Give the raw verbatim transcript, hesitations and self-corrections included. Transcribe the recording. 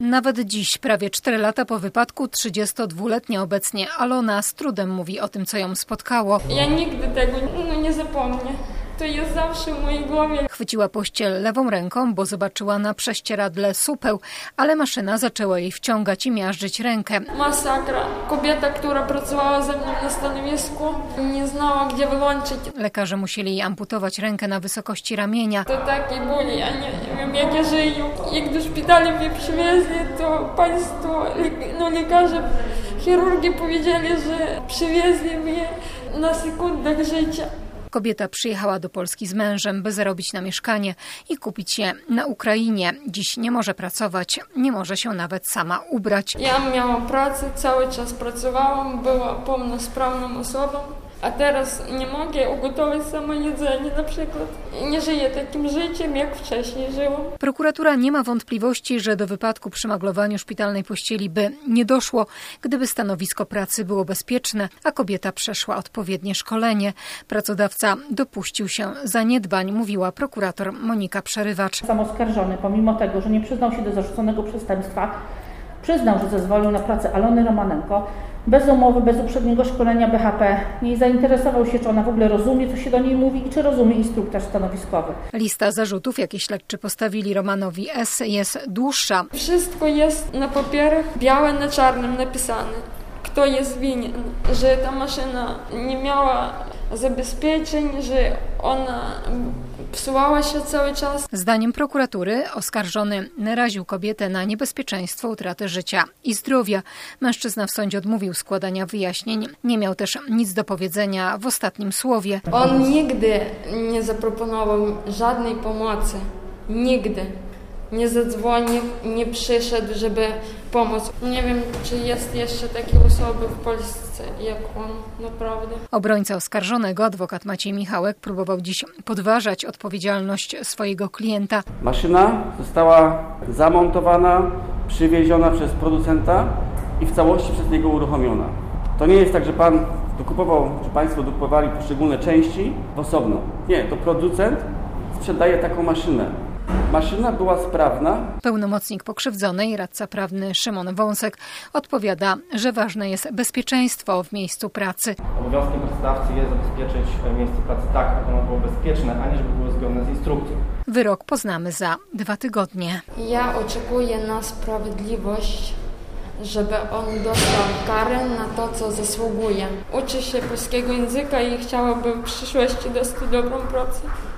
Nawet dziś, prawie cztery lata po wypadku, trzydziestodwuletnia obecnie Alona z trudem mówi o tym, co ją spotkało. Ja nigdy tego no, nie zapomnę. To jest zawsze w mojej głowie. Chwyciła pościel lewą ręką, bo zobaczyła na prześcieradle supeł, ale maszyna zaczęła jej wciągać i miażdżyć rękę. Masakra. Kobieta, która pracowała ze mną na stanowisku, nie znała, gdzie wyłączyć. Lekarze musieli jej amputować rękę na wysokości ramienia. To takiej bóli, ja nie, nie wiem, jak ja żyję. Jak do szpitala mnie przywieźli, to państwo, no lekarze, chirurgi powiedzieli, że przywieźli mnie na sekundach życia. Kobieta przyjechała do Polski z mężem, by zarobić na mieszkanie i kupić je na Ukrainie. Dziś nie może pracować, nie może się nawet sama ubrać. Ja miałam pracę, cały czas pracowałam, była pełnosprawną osobą, a teraz nie mogę ugotować samo jedzenie na przykład. Nie żyję takim życiem, jak wcześniej żyłam. Prokuratura nie ma wątpliwości, że do wypadku przy maglowaniu szpitalnej pościeli by nie doszło, gdyby stanowisko pracy było bezpieczne, a kobieta przeszła odpowiednie szkolenie. Pracodawca dopuścił się zaniedbań, mówiła prokurator Monika Przerywacz. Sam oskarżony, pomimo tego, że nie przyznał się do zarzuconego przestępstwa, przyznał, że zezwolił na pracę Alony Romanenko bez umowy, bez uprzedniego szkolenia B H P. Nie zainteresował się, czy ona w ogóle rozumie, co się do niej mówi i czy rozumie instruktaż stanowiskowy. Lista zarzutów, jakie śledczy postawili Romanowi S., jest dłuższa. Wszystko jest na papierach, białe na czarnym napisane. Kto jest winien, że ta maszyna nie miała zabezpieczeń, że ona psuwała się cały czas. Zdaniem prokuratury oskarżony naraził kobietę na niebezpieczeństwo utraty życia i zdrowia. Mężczyzna w sądzie odmówił składania wyjaśnień. Nie miał też nic do powiedzenia w ostatnim słowie. On nigdy nie zaproponował żadnej pomocy. Nigdy. Nie zadzwonił, nie przyszedł, żeby pomóc. Nie wiem, czy jest jeszcze takie osoby w Polsce, jak on, naprawdę. Obrońca oskarżonego, adwokat Maciej Michałek, próbował dziś podważać odpowiedzialność swojego klienta. Maszyna została zamontowana, przywieziona przez producenta i w całości przez niego uruchomiona. To nie jest tak, że pan dokupował, że państwo dokupowali poszczególne części osobno. Nie, to producent sprzedaje taką maszynę. Maszyna była sprawna. Pełnomocnik pokrzywdzonej, radca prawny Szymon Wąsek, odpowiada, że ważne jest bezpieczeństwo w miejscu pracy. Obowiązkiem pracodawcy jest zabezpieczyć miejsce pracy tak, aby ono było bezpieczne, a nie żeby było zgodne z instrukcją. Wyrok poznamy za dwa tygodnie. Ja oczekuję na sprawiedliwość, żeby on dostał karę na to, co zasługuje. Uczy się polskiego języka i chciałabym w przyszłości dostać dobrą pracę.